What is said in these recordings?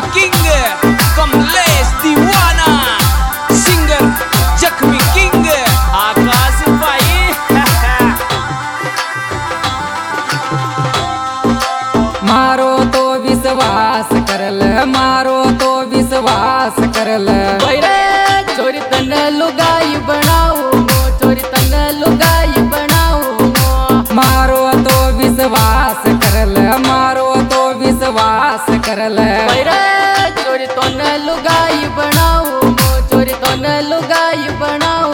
King Kamlesh दीवाना, singer जख्मी king आकाश भाई। मारो तो विश्वास करल, मारो तो विश्वास करल। चोरी तन लुगाई बनाओ, चोरी तन लुगाई बनाओ। मारो तो विश्वास करल, मारो तो विश्वास करल। चोरी तन लुगाई बनाओ, चोरी तन लुगाई बनाओ।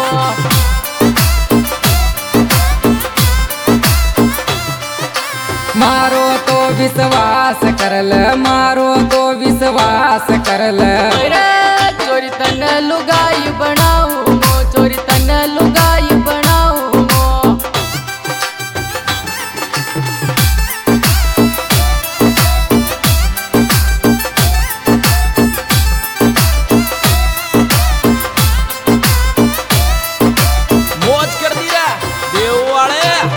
मारो तो विश्वास करल, मारो तो विश्वास करल। चोरी तन लुगाई बनाओ, चोरी तन लुगाई बनाओ। मौज कर दी रे देव वाले।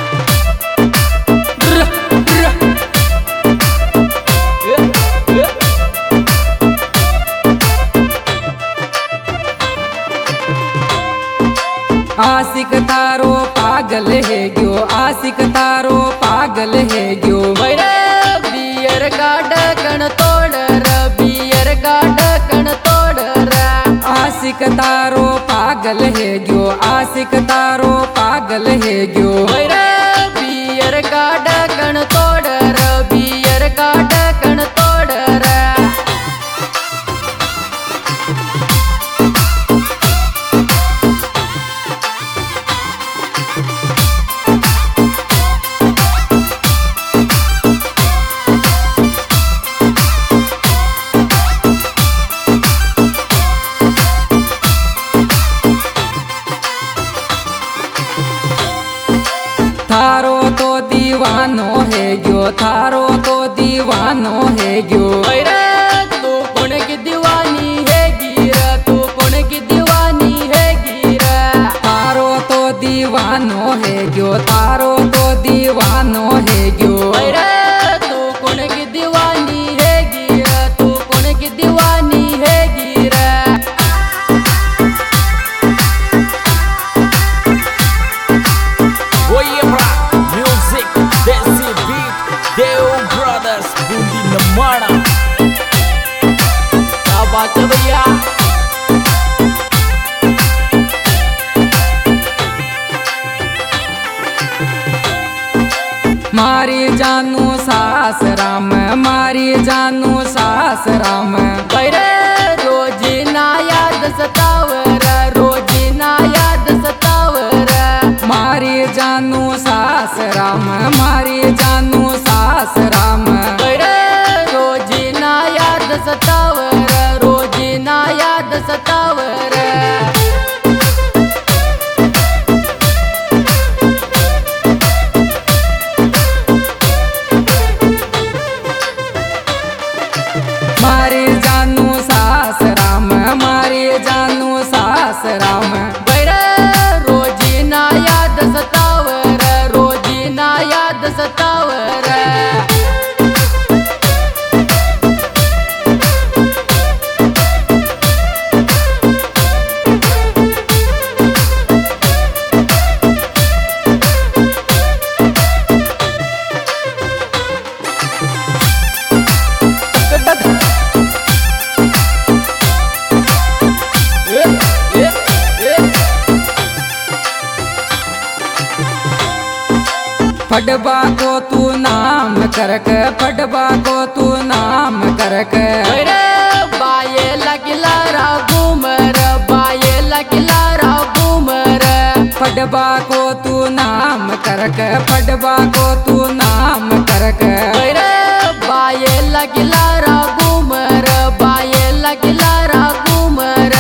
आशिक तारो पागल है गयो, आशिक तारो पागल है गयो। बियर का ढक्कन तोड़ रे, बियर का ढक्कन तोड़ रे। आशिक तारो पागल है गयो, आशिक तारो पागल है गयो। बियर का ढक्कन तोड़ रे, बियर का ढक्कन तोड़ रे। थारो तो दीवानो है गयो, थारो तो दीवानो है गयो। तू कौन की दीवानी है गिरा, तू कौन की दीवानी है गिरा। थारो तो दीवानो है गयो, थारो तो दीवानो है गयो। तू कौन की दीवानी है गिरा, तू कौन की दीवानी है गिरा। म्यूजिक देसी बीट देव ब्रदर्स बूंदी नमाना। क्या बात है भैया। मारी जानू सास राम, मारी जानू सास राम। रोज ना याद सतावर, रोज ना याद सतावर। मारी जानू सास राम, मारी जानू सास राम। रोज ना याद सतावर, रोज ना याद सतावर। मारी जानू सास राम, मारी जानू सास राम। रोज ना याद सतावर, रोज ना याद सतावर। फटबा को तू नाम करक, फटबा को तू नाम करक। बाये लगिला रा घूमर, बाये लगिला रा घूमर। फटबा को तू नाम करक, फटबा को तू नाम करक। बाये लगिला रा घूमर, बाये लगिला रा घूमर।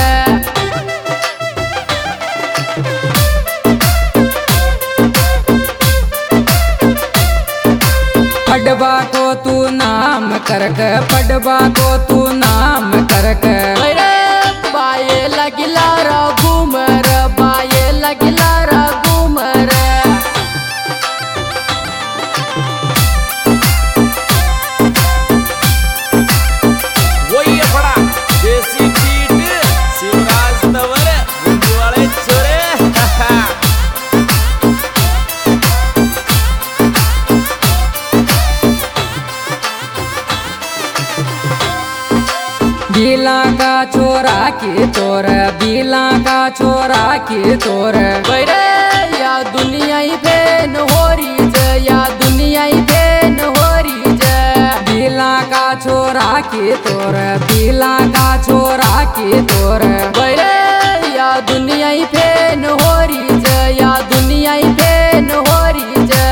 फटबा को तू नाम करक, फटबा को तू नाम करक। बाये लगिला रा घूमर, बाये लगिला रा घूमर। का छोरा की तोर बैरे या दुनिया ही फेन हो रही जे या दुनिया ही फेन हो रही जे बीला का छोरा की तोर बीला का छोरा की तोर बैरे या दुनिया ही फेन हो रही जे या दुनिया ही फेन हो रही जे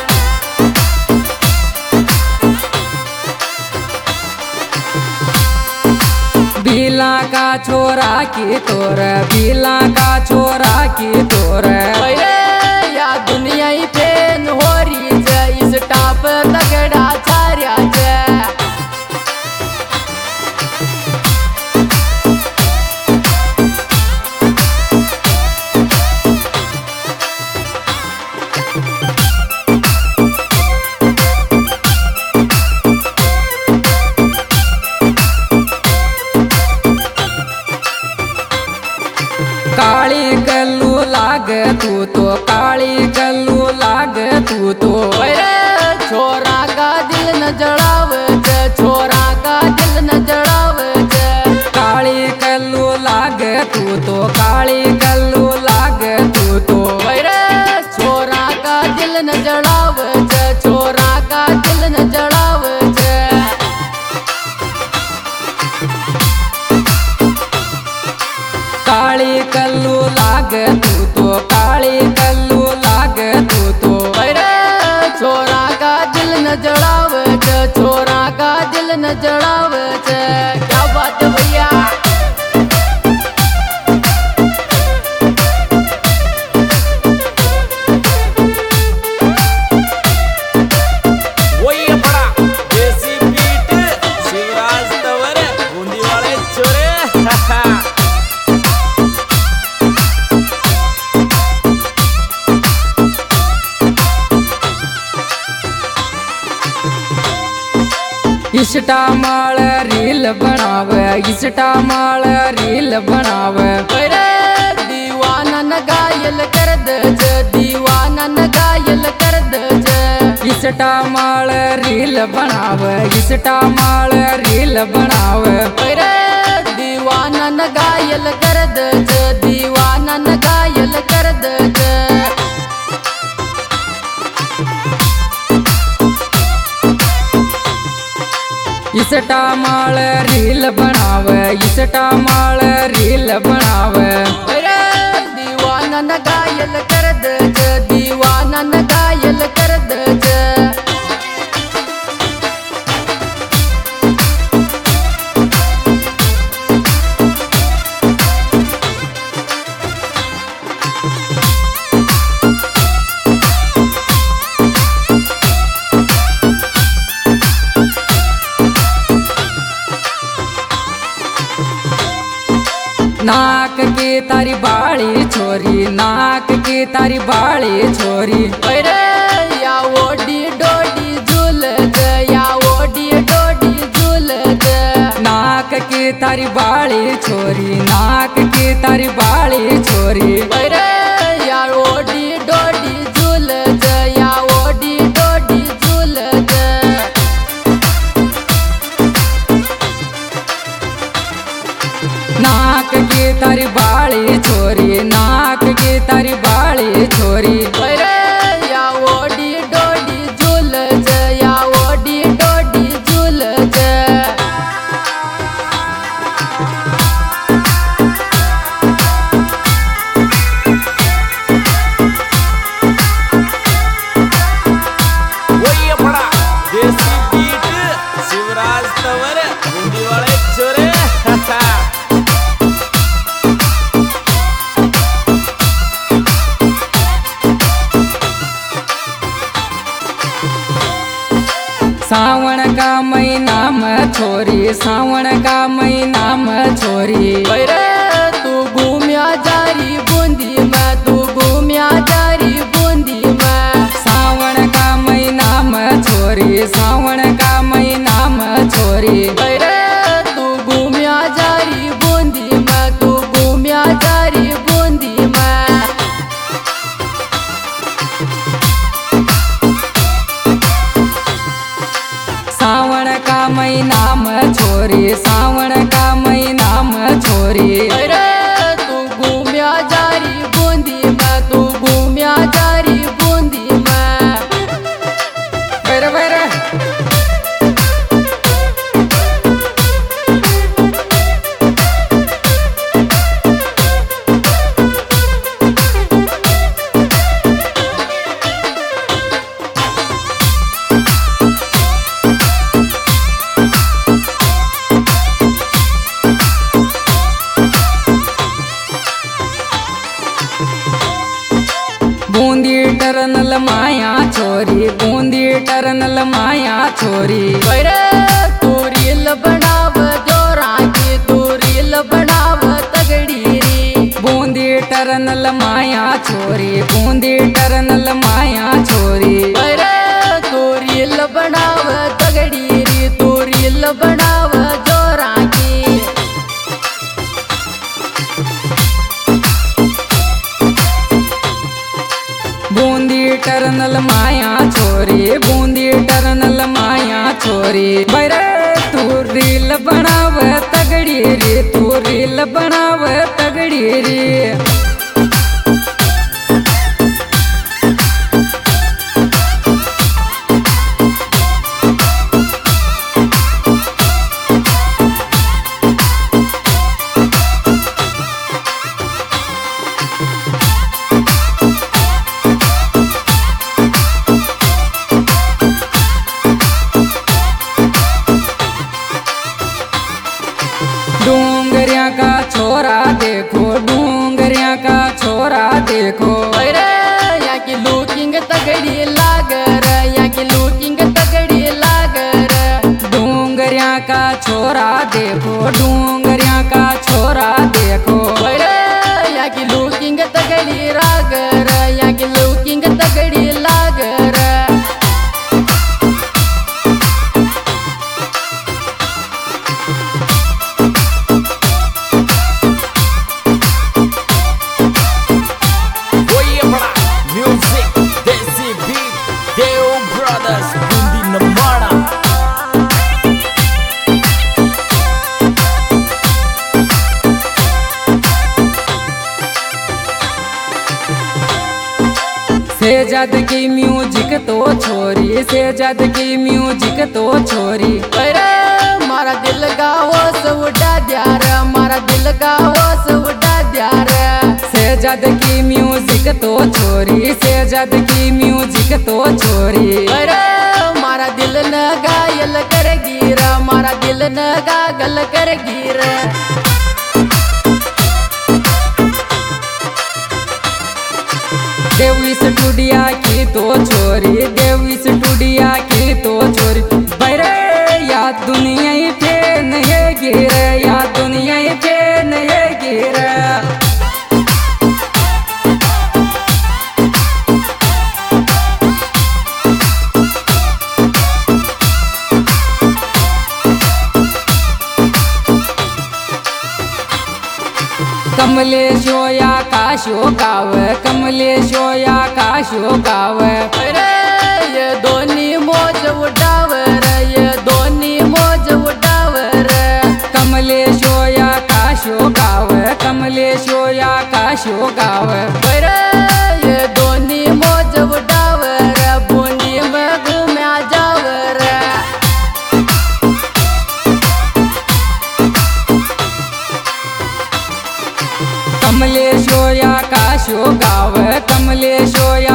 बीला का छोरा की तोर बीला का छोरा की तोर बैरे या दुनिया ही फेन हो रही जे इस टाप तगड़ा छारिया जे काली कल्लू लाग तू तो काली कल्लू लाग तू तो बैरे छोरा का दिल न जड़ाव जे छोरा का दिल न जड़ाव जे काली कल्लू लाग तू तो काली कल्लू लाग तू तो बैरे छोरा का दिल न जड़ाव जे छोरा का दिल न जड़ाव जे काली कल्लू लाग तू तो काली कल्लू लाग तू तो बैरे छोरा का दिल न जड़ाव जे छोरा का दिल न जड़ाव जे क्या बात भैया वही है बड़ा देसी बीट शिवराज तवर बूंदी वाले छोरे इष्टा माल रील बनावे इष्टा माल रील बनावे बैरे दीवाना न घायल कर दे जे दीवाना न घायल कर दे जे इष्टा माल रील बनावे इष्टा माल रील बनावे बैरे दीवाना न घायल कर दे जे दीवाना न घायल कर दे जे इष्टा माल रील बनावे इष्टा माल रील बनावे बैरे दीवाना न घायल कर दे जे दीवाना न घायल कर दे जे नाक की तारी बाड़ी छोरी नाक की तारी बाड़ी छोरी बैरे या ओडी डोडी झूल दे या ओडी डोडी झूल दे नाक की तारी बाड़ी छोरी नाक की तारी बाड़ी छोरी बैरे या ओडी डोडी झूल दे या ओडी डोडी झूल दे नाक की तारी बाड़ी छोरी नाक की तारी बाड़ी छोरी बैरे या ओडी डोडी झूल दे या ओडी डोडी झूल दे वही है बड़ा देसी बीट शिवराज तवर बूंदी वाले छोरे सावन का महीना में छोरी सावन का महीना में छोरी बैरे तू घूमिया जारी बूंदी में तू घूमिया जारी बूंदी में सावन का महीना में छोरी सावन का महीना में छोरी बैरे तू घूमिया जारी बूंदी में तू घूमिया जारी बूंदी में सावन का महीना में छोरी सावन का महीना में छोरी बूंदी टरनल माया छोरी, बूंदी टरनल माया छोरी। अरे तू रील बनाव जोरा की, तू रील बनाव तगड़ी री। बूंदी टरनल माया छोरी, बूंदी टरनल माया छोरी। अरे तू रील बनाव तगड़ी री, तू रील बनाव जोरा की। बूंदी टरनल माया छोरी, बूंदी टरनल माया छोरी। बैरे तू रील बनाव तगड़ी रे, तू रील बनाव तगड़ी रे। डूंगरिया का छोरा देखो, डूंगरिया का छोरा देखो। अरे यहाँ की लुकिंग तगड़ी लागर, यहाँ की लुकिंग तगड़ी लागर। डूंगरिया का छोरा देखो, डूंगरिया का छोरा देखो। अरे यहाँ की लुकिंग तगड़ी रागर, यहाँ की लुकिंग तगड़ी लागर। म्यूजिक देसी बीट देव ब्रदर्स बूंदी नंबाड़ा। सेजद की म्यूजिक तो छोरी, सेजद की म्यूजिक तो छोरी। अरे मारा दिल का होश उड़ा दिया रे, मारा दिल का होश उड़ा दिया रे। सेजद की म्यूजिक तो छोरी, सेजद की म्यूजिक तो छोरी। अरे मारा दिल न घायल कर गिर, मारा दिल न गागल कर गिर। देवी स्टूडिया की तो छोरी, देवी स्टूडिया की तो छोरी। बैरे या दुनिया ही फेन ये गिर, या दुनिया ही फेन ये गिर। कमलेशो या काशो गाव, कमलेशो या काशो गाव। अरे ये दोन्ही मौज उडावर, ये दोन्ही मौज उडावर। कमलेशो या काशो गाव, कमलेशो या काशो गाव। अरे ये दोन्ही मौज उडावर, बूंदी में घूम्या जावर। कमलेशो या काशो गाव, कमलेशो या